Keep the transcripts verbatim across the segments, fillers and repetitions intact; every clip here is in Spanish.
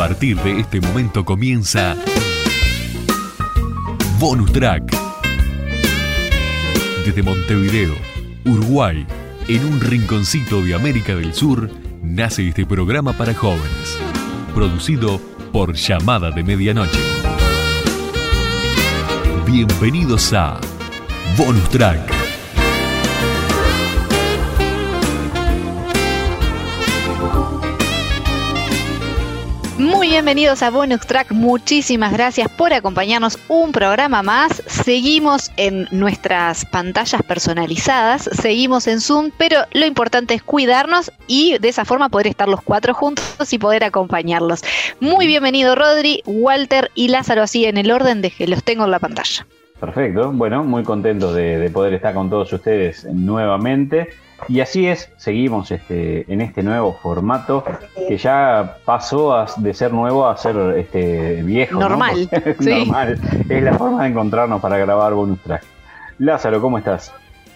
partir de este momento comienza Bonus Track. Desde Montevideo, Uruguay, en un rinconcito de América del Sur, nace este programa para jóvenes, producido por Llamada de Medianoche. Bienvenidos a Bonus Track. Muy bienvenidos a Bonus Track, muchísimas gracias por acompañarnos un programa más. Seguimos en nuestras pantallas personalizadas, seguimos en Zoom, pero lo importante es cuidarnos y de esa forma poder estar los cuatro juntos y poder acompañarlos. Muy bienvenido Rodri, Walter y Lázaro, así en el orden de que los tengo en la pantalla. Perfecto, bueno, muy contento de, de poder estar con todos ustedes nuevamente. Y así es, seguimos este, en este nuevo formato que ya pasó a, de ser nuevo a ser este, viejo. Normal, ¿no? sí. Normal, es la forma de encontrarnos para grabar Bonus Track. Lázaro, ¿cómo estás?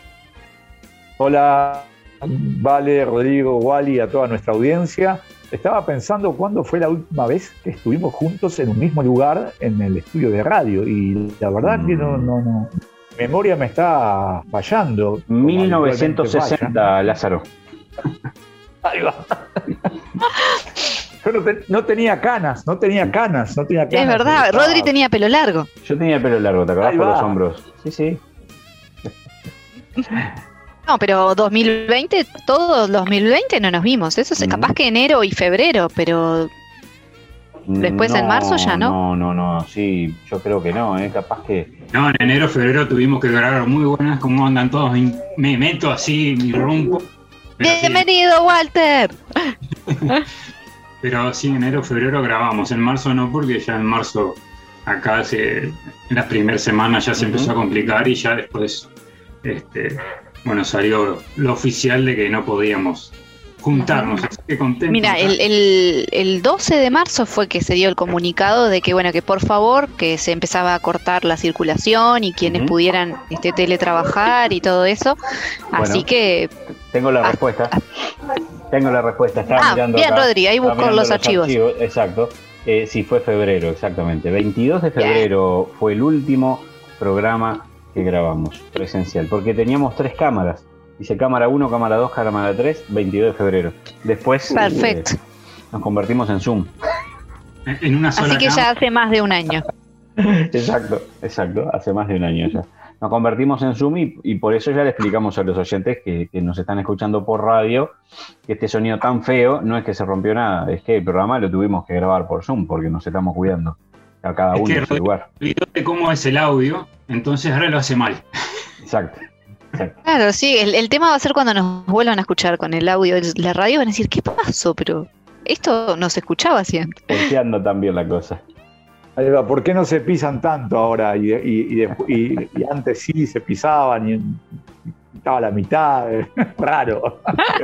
Hola, Vale, Rodrigo, Wally, a toda nuestra audiencia. Estaba pensando cuándo fue la última vez que estuvimos juntos en un mismo lugar en el estudio de radio y la verdad mm. que no... no, no. Mi memoria me está fallando. mil novecientos sesenta, Lázaro. Ahí va. Yo no, te, no tenía canas, no tenía canas, no tenía canas. Es verdad, estaba... Rodri tenía pelo largo. Yo tenía pelo largo, ¿te acordás? Por los hombros. Sí, sí. No, pero dos mil veinte, todo dos mil veinte no nos vimos. Eso es mm. capaz que enero y febrero, pero... Después no, en marzo ya no. No, no, no, sí, yo creo que no, ¿eh? Capaz que... No, en enero, febrero tuvimos que grabar muy buenas, como andan todos, me meto así, me rompo. ¡Bienvenido, sí. Walter! Pero sí, en enero, febrero grabamos, en marzo no, porque ya en marzo acá se, en las primeras semanas ya se uh-huh. empezó a complicar y ya después, este, bueno, salió lo oficial de que no podíamos juntarnos, así que contento. Mira, el, el, el doce de marzo fue que se dio el comunicado de que, bueno, que por favor, que se empezaba a cortar la circulación y quienes uh-huh. pudieran este, teletrabajar y todo eso, bueno, así que... Tengo la ah, respuesta, ah, tengo la respuesta, estaba ah, mirando bien, acá, Rodri, ahí busco los, los archivos. archivos. Exacto, eh, sí, fue febrero, exactamente, veintidós de febrero yeah. fue el último programa que grabamos, presencial, porque teníamos tres cámaras. Dice cámara uno, cámara dos, cámara tres, veintidós de febrero. Después Perfecto. Eh, nos convertimos en Zoom. En una sola Así que cámara. Ya hace más de un año. Exacto, exacto, hace más de un año ya. Nos convertimos en Zoom y, y por eso ya le explicamos a los oyentes que, que nos están escuchando por radio que este sonido tan feo no es que se rompió nada, es que el programa lo tuvimos que grabar por Zoom porque nos estamos cuidando a cada es uno que en su lugar. De cómo es el audio, entonces ahora lo hace mal. Exacto. Exacto. Claro, sí, el, el tema va a ser cuando nos vuelvan a escuchar con el audio de la radio, van a decir, ¿qué pasó? Pero esto no se escuchaba siempre. Volteando también la cosa. Ahí va, ¿por qué no se pisan tanto ahora? Y, y, y, y, y antes sí se pisaban y, y estaba la mitad, raro.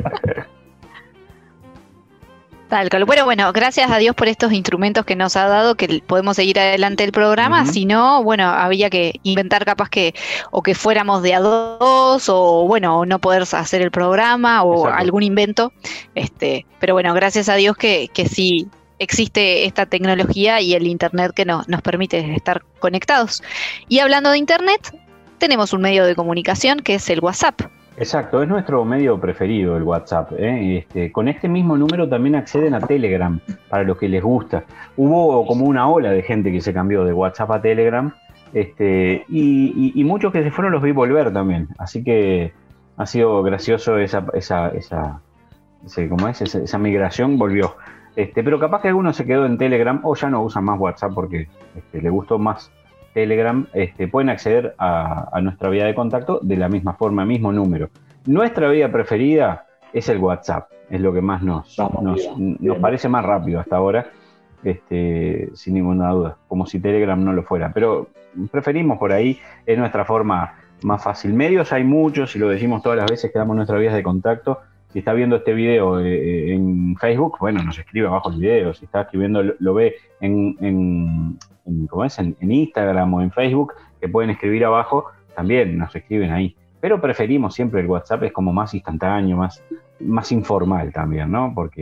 Tal cual. Bueno, bueno, gracias a Dios por estos instrumentos que nos ha dado, que podemos seguir adelante el programa. Uh-huh. Si no, bueno, había que inventar capaz que, o que fuéramos de a dos, o bueno, no poder hacer el programa, o Exacto. algún invento. Este, pero bueno, gracias a Dios que, que sí existe esta tecnología y el internet que no, nos permite estar conectados. Y hablando de internet, tenemos un medio de comunicación que es el WhatsApp. Exacto, es nuestro medio preferido el WhatsApp. ¿eh? Este, con este mismo número también acceden a Telegram, para los que les gusta. Hubo como una ola de gente que se cambió de WhatsApp a Telegram, este, y, y, y muchos que se fueron los vi volver también. Así que ha sido gracioso esa, esa, esa, ese, ¿cómo es? esa, esa migración, volvió. Este, pero capaz que alguno se quedó en Telegram o ya no usan más WhatsApp porque este, le gustó más Telegram. Este, pueden acceder a, a nuestra vía de contacto de la misma forma, mismo número. Nuestra vía preferida es el WhatsApp, es lo que más nos, nos, nos parece más rápido hasta ahora, este, sin ninguna duda, como si Telegram no lo fuera, pero preferimos por ahí, es nuestra forma más fácil. Medios hay muchos y lo decimos todas las veces que damos nuestras vías de contacto. Si está viendo este video eh, en Facebook, bueno, nos escribe abajo el video. Si está escribiendo, lo, lo ve en, en, en, ¿cómo es? En, en Instagram o en Facebook, que pueden escribir abajo, también nos escriben ahí. Pero preferimos siempre el WhatsApp, es como más instantáneo, más, más informal también, ¿no? Porque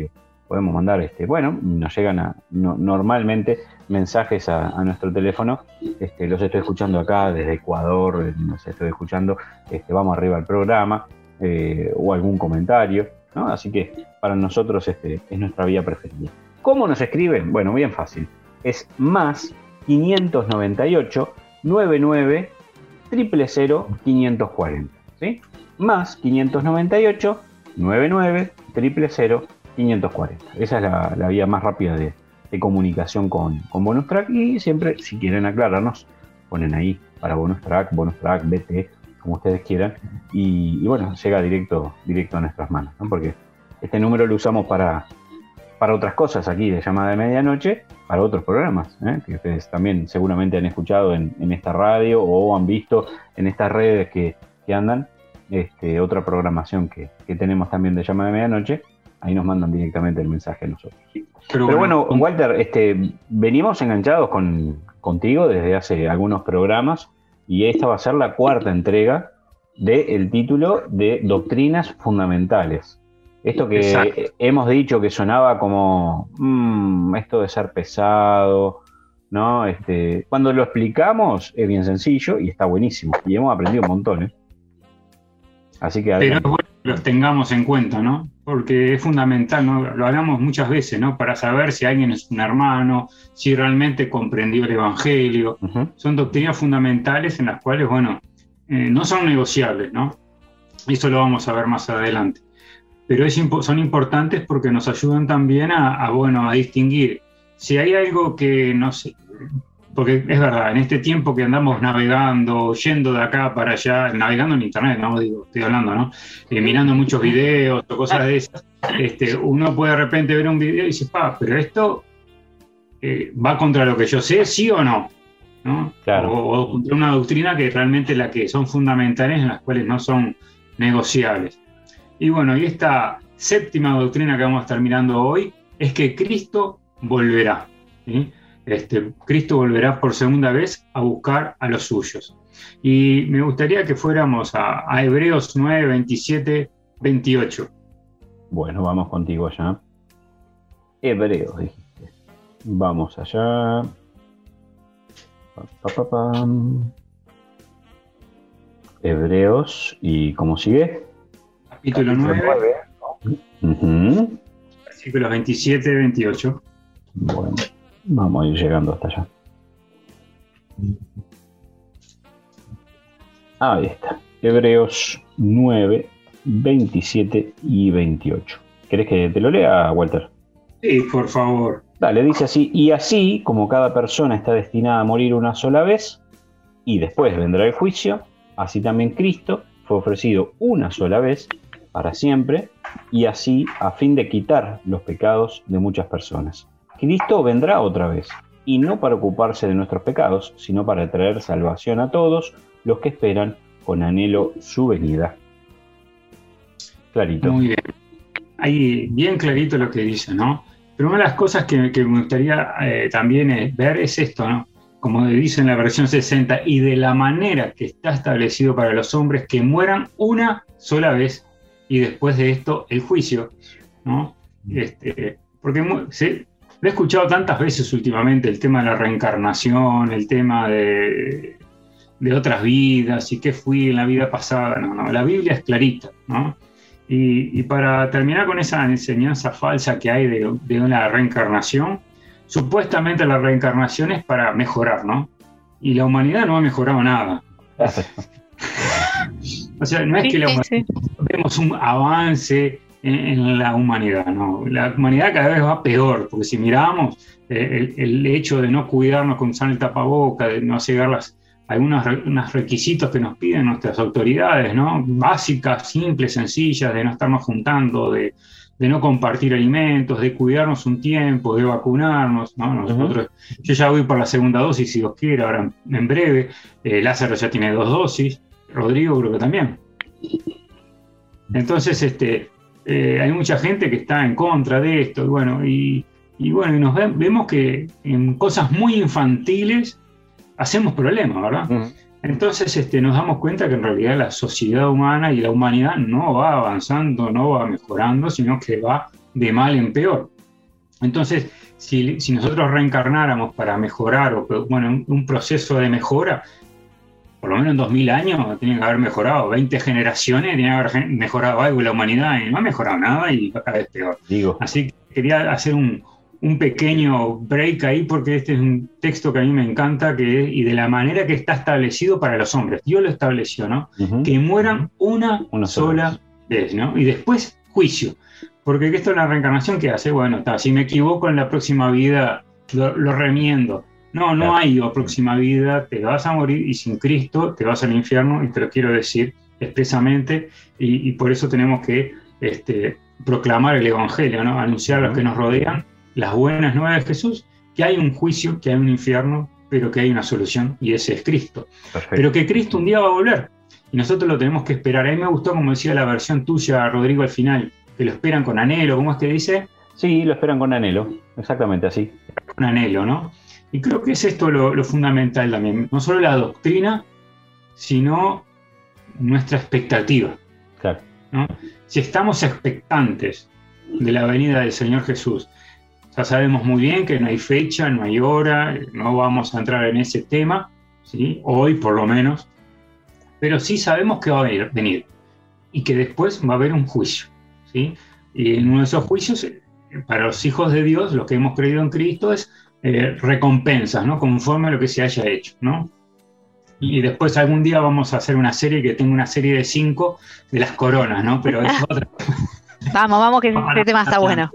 podemos mandar, este, bueno, nos llegan a, no, normalmente mensajes a, a nuestro teléfono. Este, los estoy escuchando acá desde Ecuador, los estoy escuchando, este, vamos arriba al programa, eh, o algún comentario, ¿no? Así que para nosotros este, es nuestra vía preferida. ¿Cómo nos escriben? Bueno, bien fácil. Es más quinientos noventa y ocho, noventa y nueve, cero cero cero, quinientos cuarenta. ¿Sí? Más quinientos noventa y ocho, noventa y nueve, cero cero cero, quinientos cuarenta. Esa es la, la vía más rápida de, de comunicación con, con Bonus Track. Y siempre, si quieren aclararnos, ponen ahí para Bonus Track, Bonus Track, B T, como ustedes quieran. Y, y bueno, llega directo, directo a nuestras manos, ¿no? Porque este número lo usamos para, para otras cosas aquí de Llamada de Medianoche, para otros programas, ¿eh? Que ustedes también seguramente han escuchado en, en esta radio o han visto en estas redes que, que andan. Este, otra programación que, que tenemos también de Llamada de Medianoche, ahí nos mandan directamente el mensaje a nosotros. Pero, Pero bueno, bueno, Walter, este, venimos enganchados con, contigo desde hace algunos programas y esta va a ser la cuarta entrega del título de Doctrinas Fundamentales. Esto que Exacto. hemos dicho que sonaba como mmm, esto de ser pesado, ¿no? Este, cuando lo explicamos es bien sencillo y está buenísimo y hemos aprendido un montón, ¿eh? Así que Pero es bueno que los tengamos en cuenta, ¿no? Porque es fundamental, ¿no? Lo hablamos muchas veces, ¿no? Para saber si alguien es un hermano, si realmente comprendió el Evangelio. Uh-huh. Son doctrinas fundamentales en las cuales, bueno, eh, no son negociables, ¿no? Eso lo vamos a ver más adelante. Pero es, son importantes porque nos ayudan también a, a, bueno, a distinguir si hay algo que no sé. Porque es verdad, en este tiempo que andamos navegando, yendo de acá para allá, navegando en internet, no digo, estoy hablando, ¿no? Eh, mirando muchos videos o cosas de esas, este, uno puede de repente ver un video y dice, pa, pero esto eh, va contra lo que yo sé, ¿sí o no? ¿No? Claro. O, o contra una doctrina que realmente la que son fundamentales, en las cuales no son negociables. Y bueno, y esta séptima doctrina que vamos a estar mirando hoy es que Cristo volverá, ¿sí? Este, Cristo volverá por segunda vez a buscar a los suyos. Y me gustaría que fuéramos a, a Hebreos nueve, veintisiete, veintiocho. Bueno, vamos contigo allá. Hebreos, dijiste. Vamos allá. Pa, pa, pa, pa. Hebreos, ¿y cómo sigue? Capítulo nueve, uh-huh. Versículos veintisiete, veintiocho. Bueno. Vamos a ir llegando hasta allá. Ahí está. Hebreos nueve, veintisiete y veintiocho. ¿Querés que te lo lea, Walter? Sí, por favor. Dale, dice así: y así como cada persona está destinada a morir una sola vez, y después vendrá el juicio, así también Cristo fue ofrecido una sola vez para siempre, y así a fin de quitar los pecados de muchas personas. Cristo vendrá otra vez, y no para ocuparse de nuestros pecados, sino para traer salvación a todos los que esperan con anhelo su venida. Clarito. Muy bien. Ahí bien clarito lo que dice, ¿no? Pero una de las cosas que, que me gustaría eh, también eh, ver es esto, ¿no? Como dice en la versión sesenta, y de la manera que está establecido para los hombres que mueran una sola vez, y después de esto el juicio, ¿no? Este, porque se... Lo he escuchado tantas veces últimamente, el tema de la reencarnación, el tema de, de otras vidas y qué fui en la vida pasada. No, no, la Biblia es clarita, ¿no? Y, y para terminar con esa enseñanza falsa que hay de, de una reencarnación, supuestamente la reencarnación es para mejorar, ¿no? Y la humanidad no ha mejorado nada. O sea, no es que la humanidad, vemos un avance en la humanidad, ¿no? La humanidad cada vez va peor, porque si miramos eh, el, el hecho de no cuidarnos con usar el tapaboca, de no llegar las algunos re, unos requisitos que nos piden nuestras autoridades, ¿no? Básicas, simples, sencillas, de no estarnos juntando, de, de no compartir alimentos, de cuidarnos un tiempo, de vacunarnos, ¿no? Nosotros, uh-huh. Yo ya voy por la segunda dosis, si Dios quiere, ahora en, en breve. eh, Lázaro ya tiene dos dosis, Rodrigo creo que también. Entonces, este Eh, hay mucha gente que está en contra de esto, y bueno, y, y, bueno, y nos ve, vemos que en cosas muy infantiles hacemos problemas, ¿verdad? Uh-huh. Entonces este, nos damos cuenta que en realidad la sociedad humana y la humanidad no va avanzando, no va mejorando, sino que va de mal en peor. Entonces, si, si nosotros reencarnáramos para mejorar, o bueno, un, un proceso de mejora, por lo menos en dos mil años tienen que haber mejorado, veinte generaciones tienen que haber mejorado algo en la humanidad, y no ha mejorado nada y cada vez peor. Digo. Así que quería hacer un, un pequeño break ahí, porque este es un texto que a mí me encanta, que, y de la manera que está establecido para los hombres. Dios lo estableció, ¿no? Uh-huh. Que mueran una, una sola vez. vez, ¿no? Y después juicio. Porque esto es la reencarnación que hace, bueno, está, si me equivoco en la próxima vida, lo, lo remiendo. No, no claro. hay próxima vida, te vas a morir y sin Cristo te vas al infierno, y te lo quiero decir expresamente, y, y por eso tenemos que este, proclamar el Evangelio, ¿no? Anunciar a los que nos rodean las buenas nuevas de Jesús, que hay un juicio, que hay un infierno, pero que hay una solución, y ese es Cristo. Perfecto. Pero que Cristo un día va a volver, y nosotros lo tenemos que esperar. A mí me gustó, como decía la versión tuya, Rodrigo, al final, que lo esperan con anhelo. ¿Cómo es que dice? Sí, lo esperan con anhelo, exactamente así. Con anhelo, ¿no? Y creo que es esto lo, lo fundamental también, no solo la doctrina, sino nuestra expectativa. Claro. ¿No? Si estamos expectantes de la venida del Señor Jesús, ya sabemos muy bien que no hay fecha, no hay hora, no vamos a entrar en ese tema, ¿sí? Hoy por lo menos, pero sí sabemos que va a venir y que después va a haber un juicio, ¿sí? Y en uno de esos juicios, para los hijos de Dios, los que hemos creído en Cristo, es Eh, recompensas, ¿no? Conforme a lo que se haya hecho, ¿no? Y después algún día vamos a hacer una serie, que tengo una serie de cinco de las coronas, ¿no? Pero es otra. Vamos, vamos, que este tema está bueno.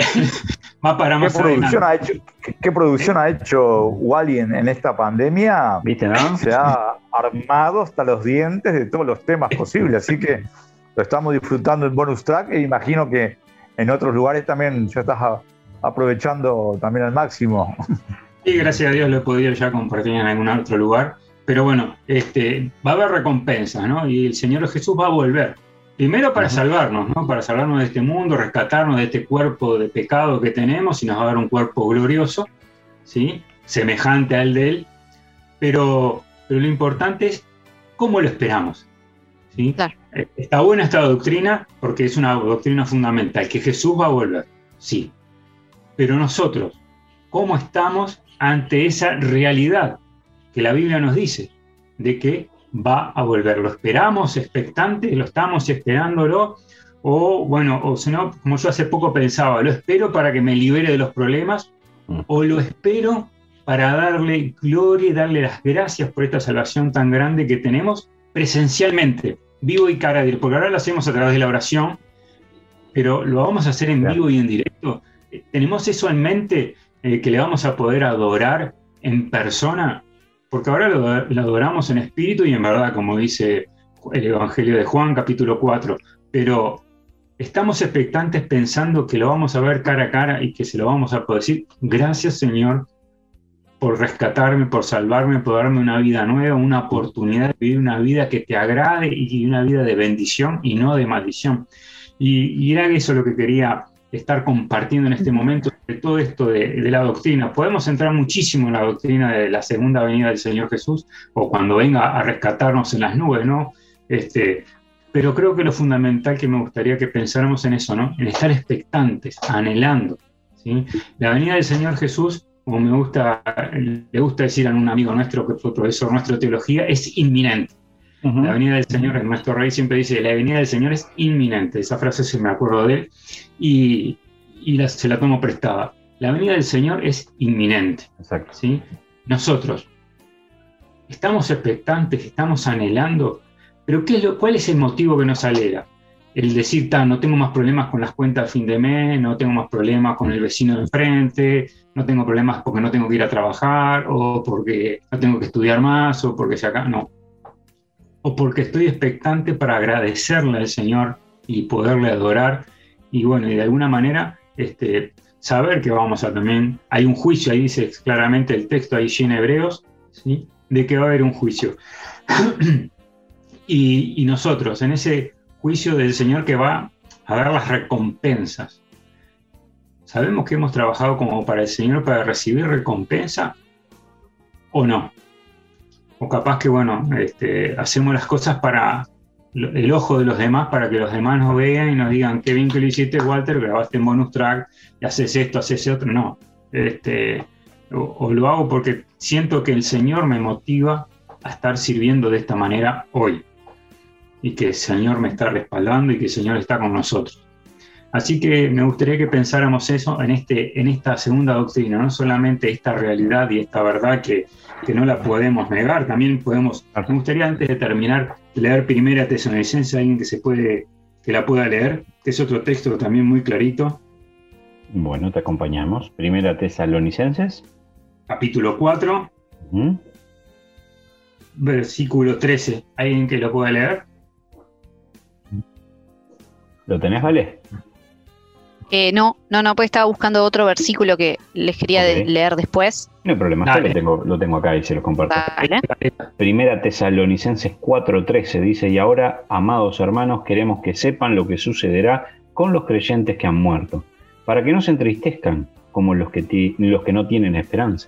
Va para más ¿Qué producción, ha hecho, qué, ¿Qué producción ha hecho Wally en, en esta pandemia? ¿Viste, no? Se ha armado hasta los dientes de todos los temas posibles, así que lo estamos disfrutando en bonus track, e imagino que en otros lugares también ya estás a, aprovechando también al máximo. Sí, gracias a Dios lo he podido ya compartir en algún otro lugar, pero bueno, este, va a haber recompensas, ¿no? Y el Señor Jesús va a volver, primero para salvarnos, ¿no? Para salvarnos de este mundo, rescatarnos de este cuerpo de pecado que tenemos, y nos va a dar un cuerpo glorioso, ¿sí? Semejante al de Él, pero, pero lo importante es cómo lo esperamos, ¿sí? Claro. Está buena esta doctrina, porque es una doctrina fundamental, que Jesús va a volver, sí. Pero nosotros, ¿cómo estamos ante esa realidad que la Biblia nos dice de que va a volver? ¿Lo esperamos expectantes? ¿Lo estamos esperándolo? O, bueno, o si no, como yo hace poco pensaba, ¿lo espero para que me libere de los problemas? ¿O lo espero para darle gloria y darle las gracias por esta salvación tan grande que tenemos presencialmente, vivo y cara a Dios? Porque ahora lo hacemos a través de la oración, pero lo vamos a hacer en vivo y en directo. ¿Tenemos eso en mente, eh, que le vamos a poder adorar en persona? Porque ahora lo, lo adoramos en espíritu y en verdad, como dice el Evangelio de Juan, capítulo cuatro, pero estamos expectantes pensando que lo vamos a ver cara a cara y que se lo vamos a poder decir: gracias, Señor, por rescatarme, por salvarme, por darme una vida nueva, una oportunidad de vivir una vida que te agrade y una vida de bendición y no de maldición. Y, y era eso lo que quería estar compartiendo en este momento, de todo esto de, de la doctrina. Podemos entrar muchísimo en la doctrina de la segunda venida del Señor Jesús, o cuando venga a rescatarnos en las nubes, ¿no? Este, pero creo que lo fundamental, que me gustaría que pensáramos en eso, ¿no? En estar expectantes, anhelando, ¿sí? La venida del Señor Jesús, como me gusta, le gusta decir a un amigo nuestro que fue profesor nuestro de teología, es inminente. Uh-huh. La venida del Señor, nuestro rey siempre dice: la venida del Señor es inminente. Esa frase se me acuerdo de él y, y la, se la tomo prestada. La venida del Señor es inminente. Exacto. ¿Sí? Nosotros estamos expectantes, estamos anhelando, pero ¿qué es lo, ¿cuál es el motivo que nos alegra? El decir, no tengo más problemas con las cuentas a fin de mes, no tengo más problemas con el vecino de enfrente, no tengo problemas porque no tengo que ir a trabajar, o porque no tengo que estudiar más, o porque se acá, no. O porque estoy expectante para agradecerle al Señor y poderle adorar, y bueno, y de alguna manera este, saber que vamos a también, hay un juicio, ahí dice claramente el texto, ahí en Hebreos, ¿sí? De que va a haber un juicio. y, y nosotros, en ese juicio del Señor que va a dar las recompensas, ¿sabemos que hemos trabajado como para el Señor para recibir recompensa o no? O capaz que, bueno, este, hacemos las cosas para, el ojo de los demás para que los demás nos vean y nos digan qué bien que lo hiciste, Walter, grabaste en bonus track y haces esto, haces otro. No, este, o, o lo hago porque siento que el Señor me motiva a estar sirviendo de esta manera hoy y que el Señor me está respaldando y que el Señor está con nosotros. Así que me gustaría que pensáramos eso en, este, en esta segunda doctrina, no solamente esta realidad y esta verdad que, que no la podemos negar, también podemos, me gustaría antes de terminar leer Primera Tesalonicenses, alguien que se puede, que la pueda leer, que es otro texto también muy clarito. Bueno, te acompañamos. Primera Tesalonicenses. Capítulo cuatro, uh-huh. Versículo trece, ¿alguien que lo pueda leer? ¿Lo tenés, Vale? Eh, no, no, no, pues estaba buscando otro versículo que les quería okay. de leer después. No hay problema, lo tengo, lo tengo acá y se los comparto. Dale. Primera Tesalonicenses cuatro trece dice: y ahora, amados hermanos, queremos que sepan lo que sucederá con los creyentes que han muerto, para que no se entristezcan como los que, ti, los que no tienen esperanza.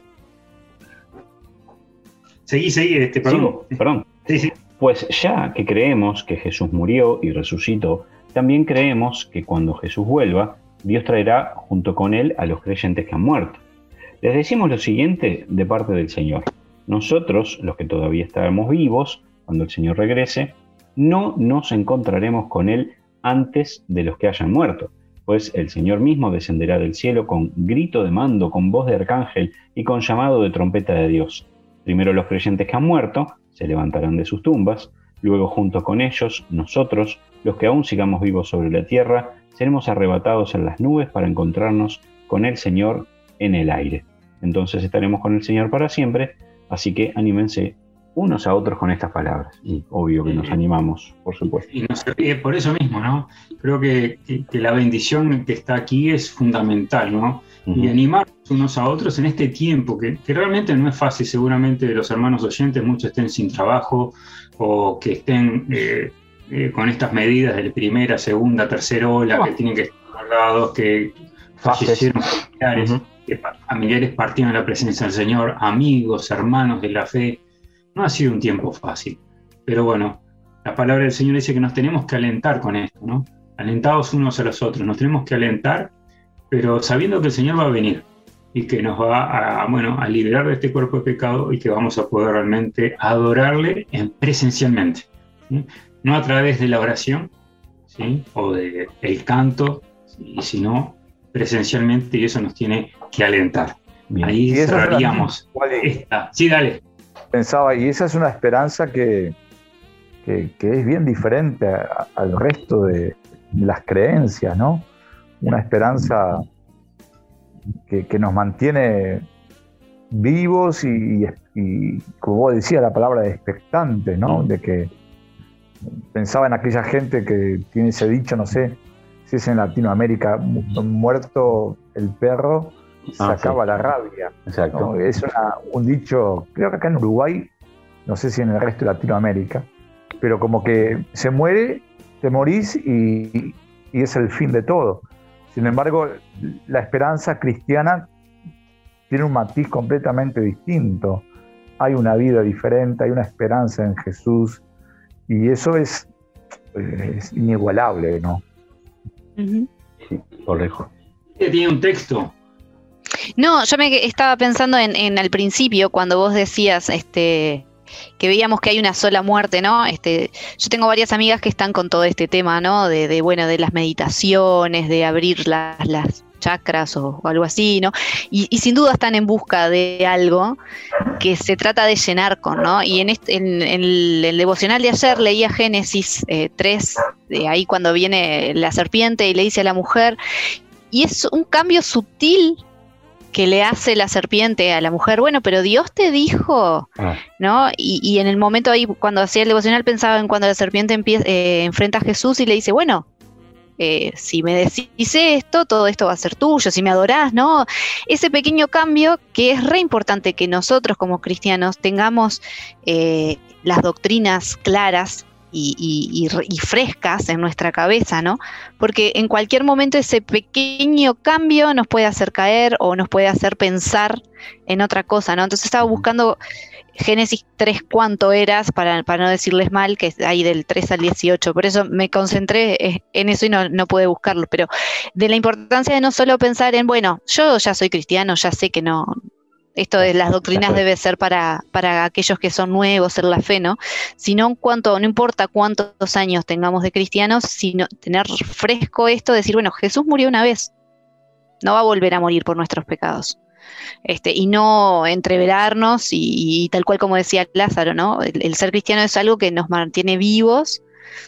Seguí, seguí, este, perdón. ¿Sigo? Perdón. Sí, sí. Pues ya que creemos que Jesús murió y resucitó, también creemos que cuando Jesús vuelva, Dios traerá junto con él a los creyentes que han muerto. Les decimos lo siguiente de parte del Señor: nosotros, los que todavía estamos vivos, cuando el Señor regrese, no nos encontraremos con él antes de los que hayan muerto, pues el Señor mismo descenderá del cielo con grito de mando, con voz de arcángel y con llamado de trompeta de Dios. Primero los creyentes que han muerto se levantarán de sus tumbas, luego junto con ellos, nosotros, los que aún sigamos vivos sobre la tierra, seremos arrebatados en las nubes para encontrarnos con el Señor en el aire. Entonces estaremos con el Señor para siempre, así que anímense unos a otros con estas palabras. Y obvio que nos animamos, por supuesto. Y nos, por eso mismo, ¿no? Creo que, que, que la bendición que está aquí es fundamental, ¿no? Uh-huh. Y animarnos unos a otros en este tiempo, que, que realmente no es fácil. Seguramente los hermanos oyentes, muchos estén sin trabajo o que estén eh, eh, con estas medidas de primera, segunda, tercera ola, oh. que tienen que estar guardados, que fallecieron familiares, uh-huh. que familiares partieron en la presencia del Señor, amigos, hermanos de la fe. No ha sido un tiempo fácil, pero bueno, la palabra del Señor dice que nos tenemos que alentar con esto, ¿no? Alentados unos a los otros, nos tenemos que alentar, pero sabiendo que el Señor va a venir y que nos va a, bueno, a liberar de este cuerpo de pecado y que vamos a poder realmente adorarle en, presencialmente, ¿sí? No a través de la oración, ¿sí? O del de canto, ¿sí? Sino presencialmente, y eso nos tiene que alentar. Bien. Ahí cerraríamos esta. Sí, dale. Pensaba, y esa es una esperanza que, que, que es bien diferente a, al resto de las creencias, ¿no? Una esperanza que, que nos mantiene vivos y, y, y, como vos decías, la palabra de expectante, ¿no? De que pensaba en aquella gente que tiene ese dicho, no sé si es en Latinoamérica, muerto el perro, se ah, acaba sí. la rabia. Exacto. ¿No? Es una, un dicho, creo que acá en Uruguay, no sé si en el resto de Latinoamérica, pero como que se muere, te morís y, y es el fin de todo. Sin embargo, la esperanza cristiana tiene un matiz completamente distinto. Hay una vida diferente, hay una esperanza en Jesús, y eso es, es inigualable, ¿no? Uh-huh. Sí, correcto. Tiene un texto. No, yo me estaba pensando en, en al principio, cuando vos decías este, que veíamos que hay una sola muerte, ¿no? Este, yo tengo varias amigas que están con todo este tema, ¿no? De, de bueno, de las meditaciones, de abrir las, las chakras o, o algo así, ¿no? Y, y sin duda están en busca de algo que se trata de llenar con, ¿no? Y en, este, en, en el, el devocional de ayer leía Génesis eh, tres, de ahí cuando viene la serpiente y le dice a la mujer, y es un cambio sutil que le hace la serpiente a la mujer, bueno, pero Dios te dijo, ah. ¿no? Y, y en el momento ahí, cuando hacía el devocional, pensaba en cuando la serpiente empieza, eh, enfrenta a Jesús y le dice, bueno, eh, si me decís esto, todo esto va a ser tuyo, si me adorás, ¿no? Ese pequeño cambio que es re importante que nosotros como cristianos tengamos eh, las doctrinas claras Y, y, y frescas en nuestra cabeza, ¿no? Porque en cualquier momento ese pequeño cambio nos puede hacer caer o nos puede hacer pensar en otra cosa, ¿no? Entonces estaba buscando Génesis tres, ¿cuánto eras? Para, para no decirles mal, que es ahí del tres al dieciocho. Por eso me concentré en eso y no, no pude buscarlo. Pero de la importancia de no solo pensar en, bueno, yo ya soy cristiano, ya sé que no... Esto de las doctrinas debe ser para, para aquellos que son nuevos en la fe, ¿no? Sino cuánto, no importa cuántos años tengamos de cristianos, sino tener fresco esto, decir, bueno, Jesús murió una vez, no va a volver a morir por nuestros pecados. Este, y no entreverarnos y, y tal cual como decía Lázaro, ¿no? El, el ser cristiano es algo que nos mantiene vivos,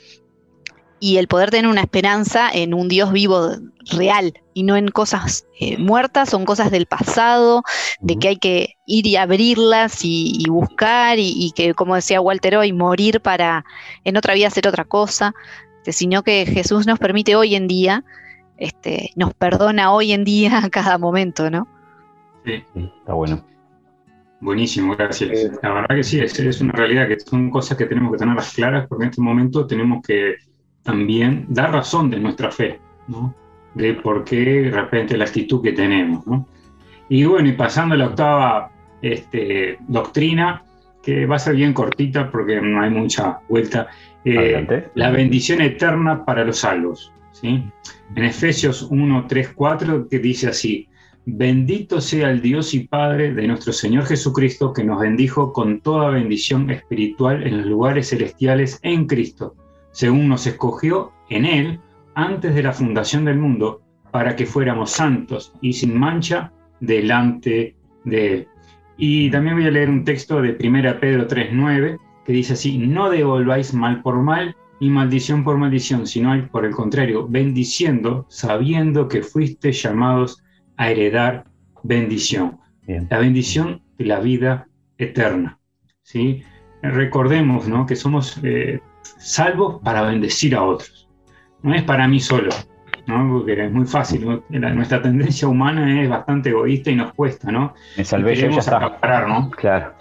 y el poder tener una esperanza en un Dios vivo real y no en cosas eh, muertas, son cosas del pasado, de que hay que ir y abrirlas y, y buscar y, y que, como decía Walter hoy, morir para en otra vida hacer otra cosa, este, sino que Jesús nos permite hoy en día, este, nos perdona hoy en día a cada momento, ¿no? Sí, está bueno. Buenísimo, gracias. La verdad que sí, es, es una realidad que son cosas que tenemos que tenerlas claras, porque en este momento tenemos que también dar razón de nuestra fe, ¿no? De por qué de repente la actitud que tenemos, ¿no? Y bueno, y pasando a la octava este, doctrina, que va a ser bien cortita porque no hay mucha vuelta, eh, la bendición eterna para los salvos, ¿sí? En Efesios uno, tres, cuatro, que dice así: bendito sea el Dios y Padre de nuestro Señor Jesucristo, que nos bendijo con toda bendición espiritual en los lugares celestiales en Cristo, según nos escogió en Él antes de la fundación del mundo, para que fuéramos santos y sin mancha delante de Él. Y también voy a leer un texto de primera Pedro tres, nueve, que dice así: no devolváis mal por mal, ni maldición por maldición, sino por el contrario, bendiciendo, sabiendo que fuiste llamados a heredar bendición. Bien. La bendición de la vida eterna, ¿sí? Recordemos, ¿no?, que somos eh, salvos para bendecir a otros. No es para mí solo, ¿no? Porque es muy fácil, ¿no? La, nuestra tendencia humana es bastante egoísta y nos cuesta, ¿no? Me salvé yo, ya está. Acaparar, ¿no? Claro.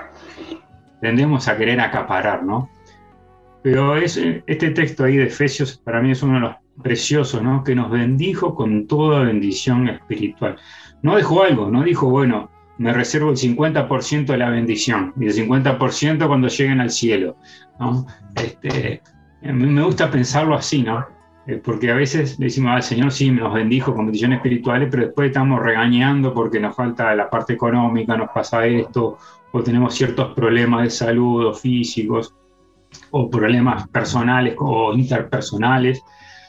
Tendemos a querer acaparar, ¿no? Pero es, este texto ahí de Efesios para mí es uno de los preciosos, ¿no? Que nos bendijo con toda bendición espiritual. No dejó algo, no dijo, bueno, me reservo el cincuenta por ciento de la bendición y el cincuenta por ciento cuando lleguen al cielo, ¿no? Este, a mí me gusta pensarlo así, ¿no? Eh, porque a veces decimos, al Señor sí nos bendijo con bendiciones espirituales, pero después estamos regañando porque nos falta la parte económica, nos pasa esto, o tenemos ciertos problemas de salud o físicos, o problemas personales o interpersonales,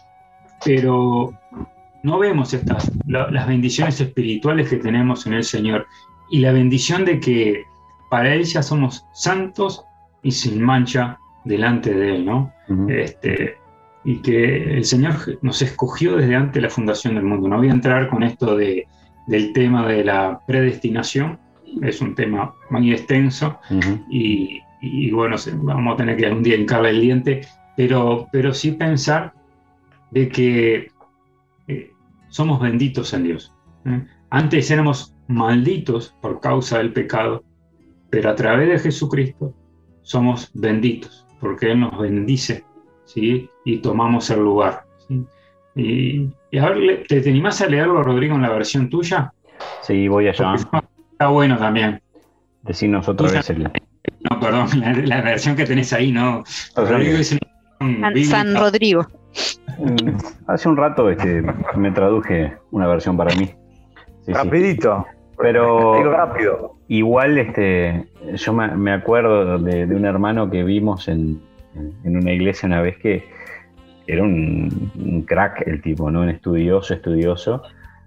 pero no vemos estas, la, las bendiciones espirituales que tenemos en el Señor, y la bendición de que para Él ya somos santos y sin mancha delante de Él, ¿no? Uh-huh. Este, y que el Señor nos escogió desde antes de la fundación del mundo. No voy a entrar con esto de, del tema de la predestinación, es un tema muy extenso, uh-huh. y, y bueno, vamos a tener que algún día hincarle el diente, pero, pero sí pensar de que eh, somos benditos en Dios. ¿eh? Antes éramos malditos por causa del pecado, pero a través de Jesucristo somos benditos, porque Él nos bendice, ¿sí? Y tomamos el lugar, ¿sí? Y, y a ver, ¿te, ¿te animás a leerlo, Rodrigo, en la versión tuya? Sí, voy allá. Porque está bueno también. Decirnos otra vez el... No, perdón, la, la versión que tenés ahí, ¿no? Rodrigo es un San, San Rodrigo. Hace un rato este, me traduje una versión para mí. Sí, Rapidito. Sí. Pero rápido. Igual este, yo me, me acuerdo de, de un hermano que vimos en, en una iglesia una vez, que era un, un crack el tipo, ¿no? Un estudioso, estudioso.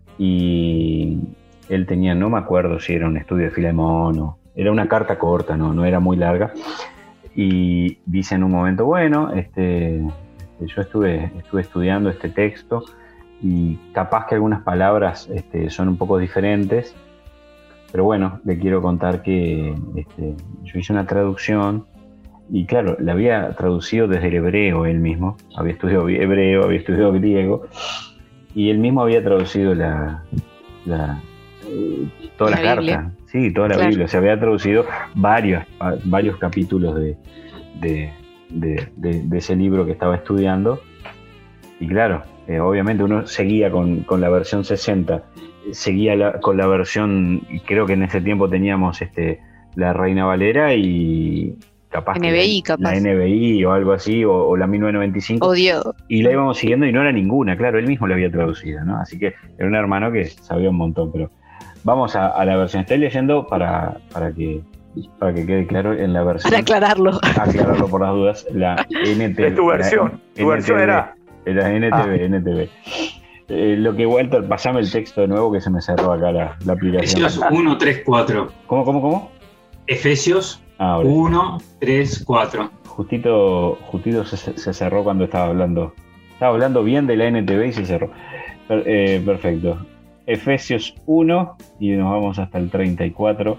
Y él tenía, no me acuerdo si era un estudio de Filemón o... Era una carta corta, no, no era muy larga. Y dice en un momento, bueno, este, yo estuve, estuve estudiando este texto y capaz que algunas palabras este, son un poco diferentes, pero bueno, le quiero contar que este, yo hice una traducción y claro, la había traducido desde el hebreo él mismo, había estudiado hebreo, había estudiado griego, y él mismo había traducido la, la, toda la, la carta. Sí, toda la claro. Biblia. Se había traducido varios, varios capítulos de, de, de, de, de ese libro que estaba estudiando. Y claro, eh, obviamente uno seguía con, con la versión sesenta, seguía la, con la versión, creo que en ese tiempo teníamos este, la Reina Valera y capaz N B I, que la, capaz. la N B I o algo así, o, o la mil novecientos noventa y cinco. Odio. Y la íbamos siguiendo y no era ninguna, claro, él mismo la había traducido, ¿no? Así que era un hermano que sabía un montón, pero vamos a, a la versión. Estoy leyendo para, para que para que quede claro en la versión. Para aclararlo. Aclararlo por las dudas. La N T V. Es tu versión. La, Tu versión era. Era N T V, Ah. N T V. Eh, lo que Walter, pasame el texto de nuevo que se me cerró acá la, la aplicación. Efesios uno, tres, cuatro. ¿Cómo, cómo, cómo? Efesios Ah, ahora sí. uno, tres, cuatro. Justito, justito se, se cerró cuando estaba hablando. Estaba hablando bien de la N T V y se cerró. Per- eh, perfecto. Efesios uno y nos vamos hasta el treinta y cuatro.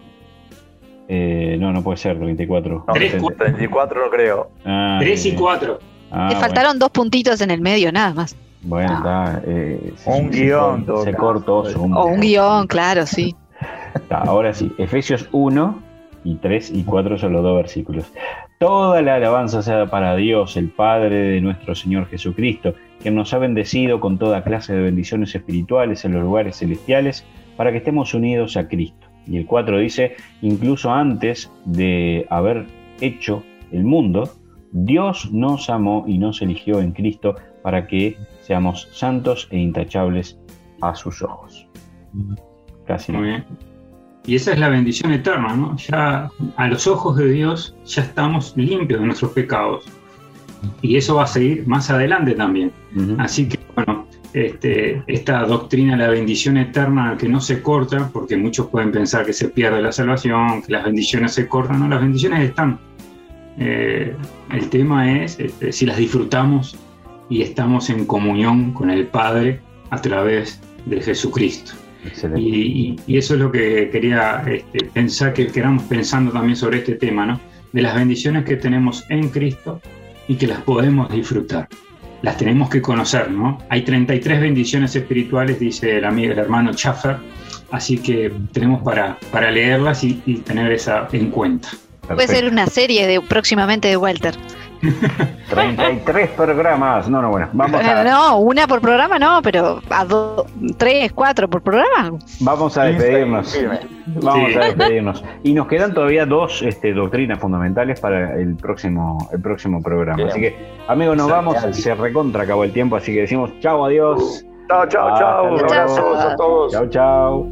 Eh, no, no puede ser treinta y cuatro. No, Tres, treinta y cuatro no creo. Ah, tres y bien. cuatro. Ah, Le faltaron dos puntitos en el medio, nada más. Bueno, bueno está. Eh, se- Un se- guión, Se, todo se caso. cortó. un- O un guión, claro, sí. Está, ahora sí, Efesios uno y tres y cuatro son los dos versículos. Toda la alabanza sea para Dios, el Padre de nuestro Señor Jesucristo, quien nos ha bendecido con toda clase de bendiciones espirituales en los lugares celestiales, para que estemos unidos a Cristo. Y el cuatro dice, incluso antes de haber hecho el mundo, Dios nos amó y nos eligió en Cristo para que seamos santos e intachables a sus ojos. Casi. Muy bien. Y esa es la bendición eterna, ¿no? Ya a los ojos de Dios ya estamos limpios de nuestros pecados. Y eso va a seguir más adelante también. Ujú. Así que, bueno, este, esta doctrina de la bendición eterna que no se corta, porque muchos pueden pensar que se pierde la salvación, que las bendiciones se cortan. No, las bendiciones están. Eh, el tema es este, si las disfrutamos y estamos en comunión con el Padre a través de Jesucristo. Excelente. Y, y- y eso es lo que quería este, pensar, que queramos pensando también sobre este tema, ¿no? De las bendiciones que tenemos en Cristo y que las podemos disfrutar. Las tenemos que conocer, ¿no? Hay treinta y tres bendiciones espirituales, dice el amigo, el hermano Schaffer, así que tenemos para, para leerlas y, y tener esa en cuenta. Puede ser una serie de próximamente de Walter. treinta y tres programas. No, no, bueno. Vamos a, No, una por programa no, pero a dos, tres, cuatro por programa. vamos a despedirnos. Firme. Vamos Sí. a despedirnos. Y nos quedan todavía dos este, doctrinas fundamentales para el próximo, el próximo programa. Bien. Así que, amigos, nos vamos. Genial. Se recontra acabó el tiempo, así que decimos chao, adiós. Chao, chao, Ah, chao. chao. Abrazos a todos. Chao, chao.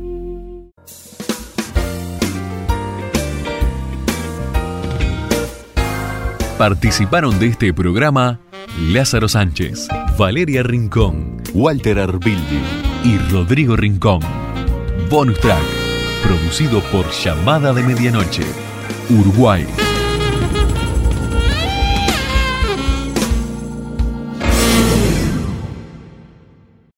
Participaron de este programa Lázaro Sánchez, Valeria Rincón, Walter Arbildi y Rodrigo Rincón. Bonus track, producido por Llamada de Medianoche, Uruguay.